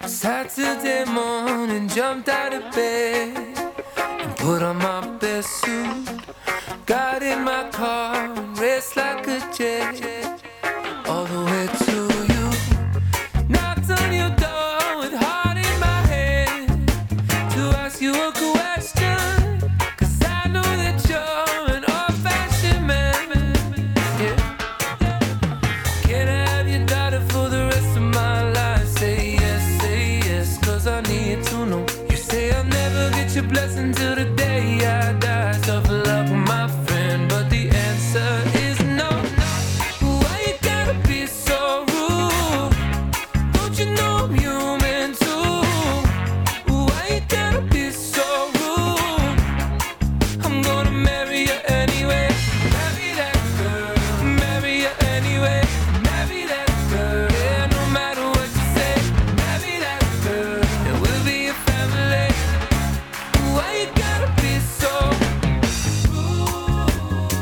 Saturday morning, jumped out of bed and put on my best suit. Got in my car and raced like a jet all the way to you. Knocked on your door with heart in my head to ask you a question, 'cause I know that you're an old-fashioned man. Yeah. Can I have your daughter for the rest of my life? Say yes, 'cause I need to know. You say I'll never get your blessing till the day I die. Tough luck, my friend, but the answer is no. Why you gotta be so rude? Don't you know I'm human too? Why you gotta be so rude? I'm gonna marry you anyway. Marry that girl. Marry you anyway. Marry that girl. Yeah, no matter what you say. Marry that girl. And we'll be a family. Why you gotta be so rude?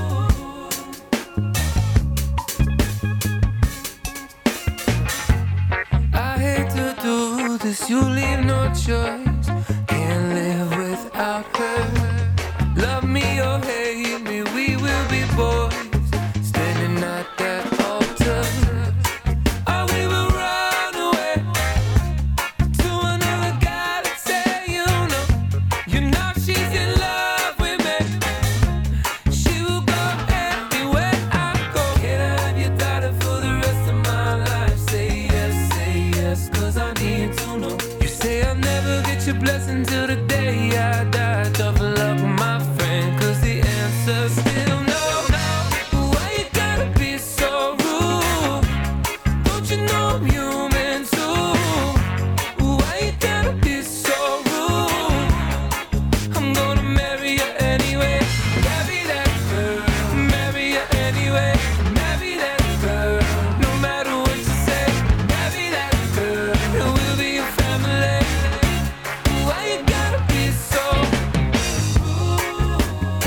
I hate to do this, you leave no choice. Can't live without her. Love me or hate me, we will be boys, standing at that altar. Or we will run away to another galaxy. You know she's in love with me. She will go anywhere I go. Can I have your daughter for the rest of my life? Say yes, 'cause I need to know. You say I'll never get your blessing till the day I die. Tough luck, my friend, 'cause the answer's still no. Why you gotta be so rude? Don't you know I'm human too? Why you gotta be so rude? I'm gonna marry you anyway. Marry that girl. Marry you anyway. Marry that girl. No matter what you say. Marry that girl. And we'll be a family. Why you gotta be so rude?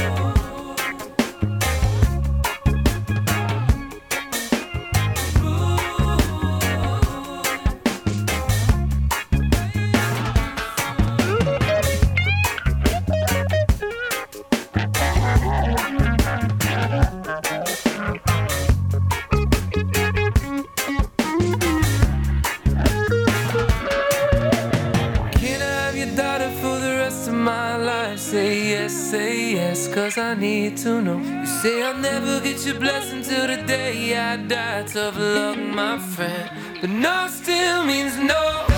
Can I have your daughter for the rest of my life? Say yes, 'cause I need to know. You say I'll never get your blessing till the day I die. Tough luck, my friend, but no still means no.